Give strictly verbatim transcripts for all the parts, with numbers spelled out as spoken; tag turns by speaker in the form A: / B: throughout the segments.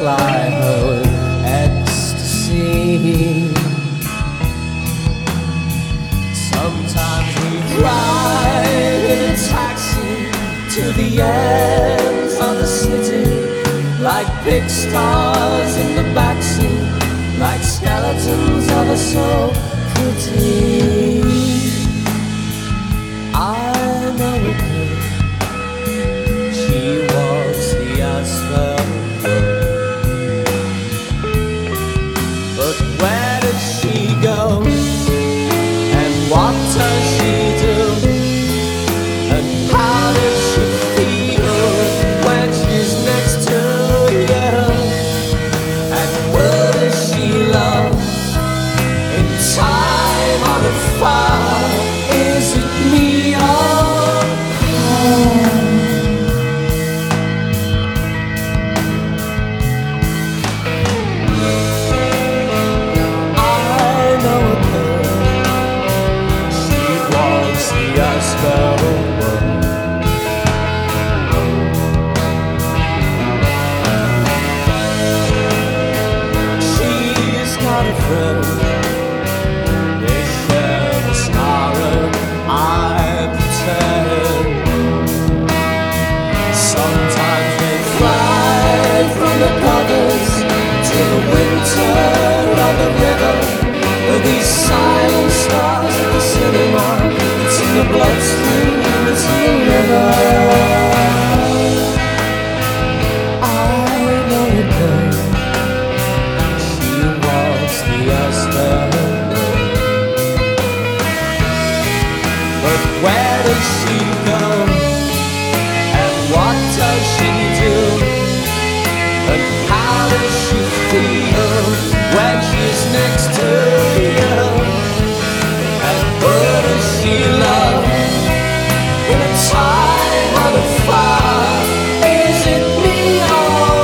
A: fly her with ecstasy. Sometimes we ride in a taxi to the ends of the city, like big stars in the backseat, like skeletons of a soul pretty. I know it could. She was the asphalt road. But where did she go? And what does she do? And how does she feel when she's next to you? And who does she love? In time or afar, is it me or her? I know a girl. She was the asphalt road. She's got a friend. They share the star and I pretend. Sometimes they fly from the covers to the winter of the river. With these silent stars at the cinema, it's in the bloodstream, it's in the river. I know it girl. She was the asphalt road. But where does she go? And what does she do? And how does she feel when she's next to you? And who does she love? In a time or afar, is it me or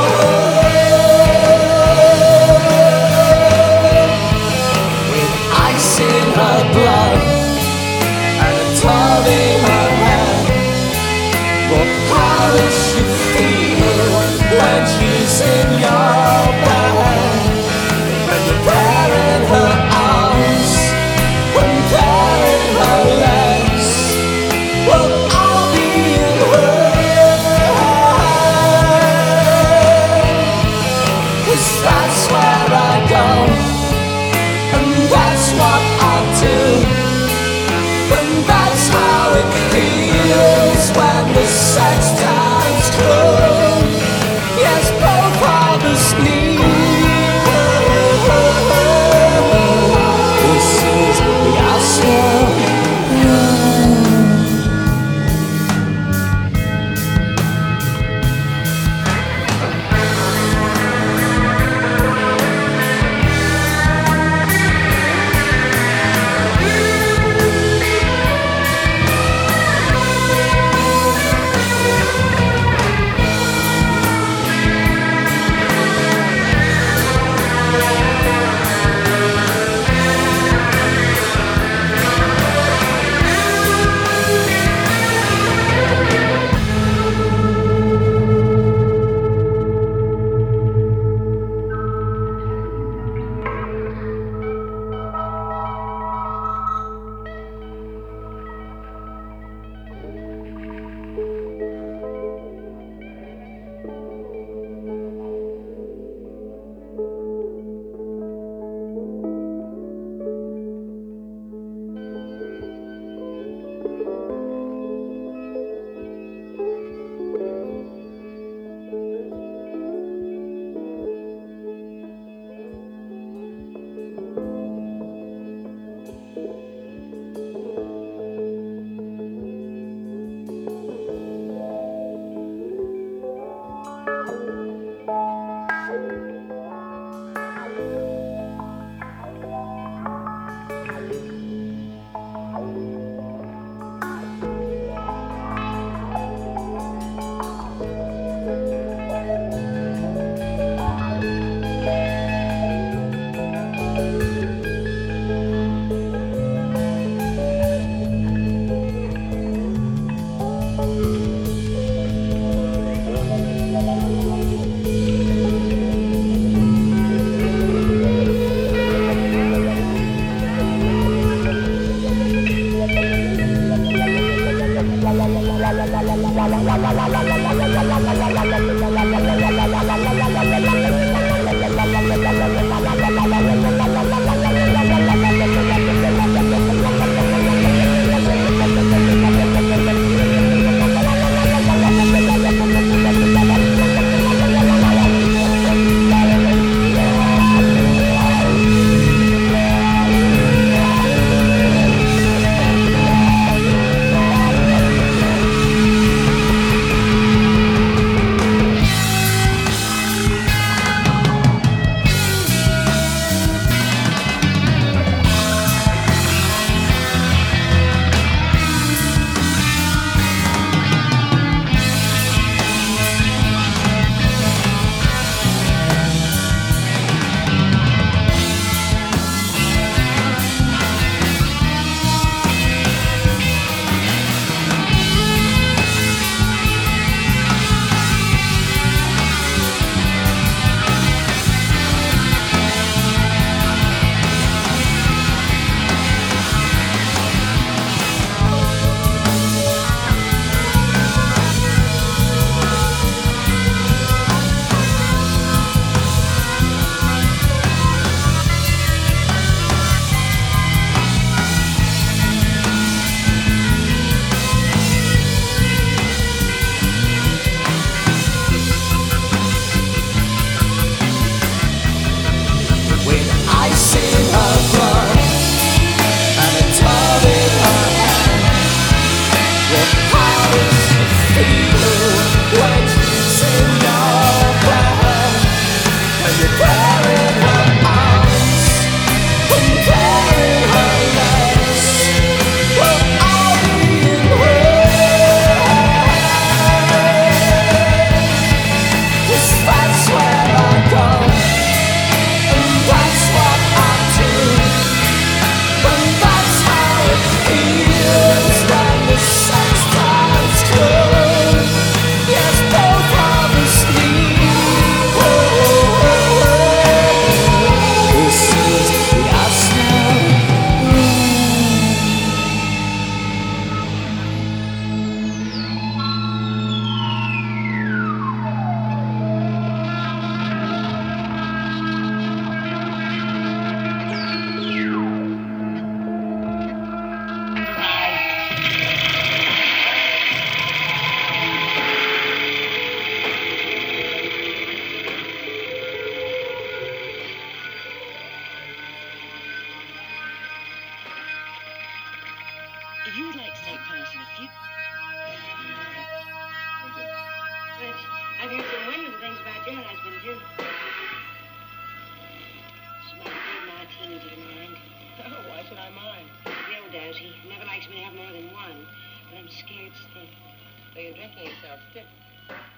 A: her? With ice in her blood and a tub in her hand, well, how does she feel when she's in your bed? When you're there in her arms, when there in her legs, well, I'll be in hers. 'Cause that's where I go, and that's what I do, and that's how it feels when the sex times come. Yes, both of us need her. This is the asphalt road.
B: does. He never likes me to have more than one. But I'm scared stiff.
C: So you're drinking yourself stiff.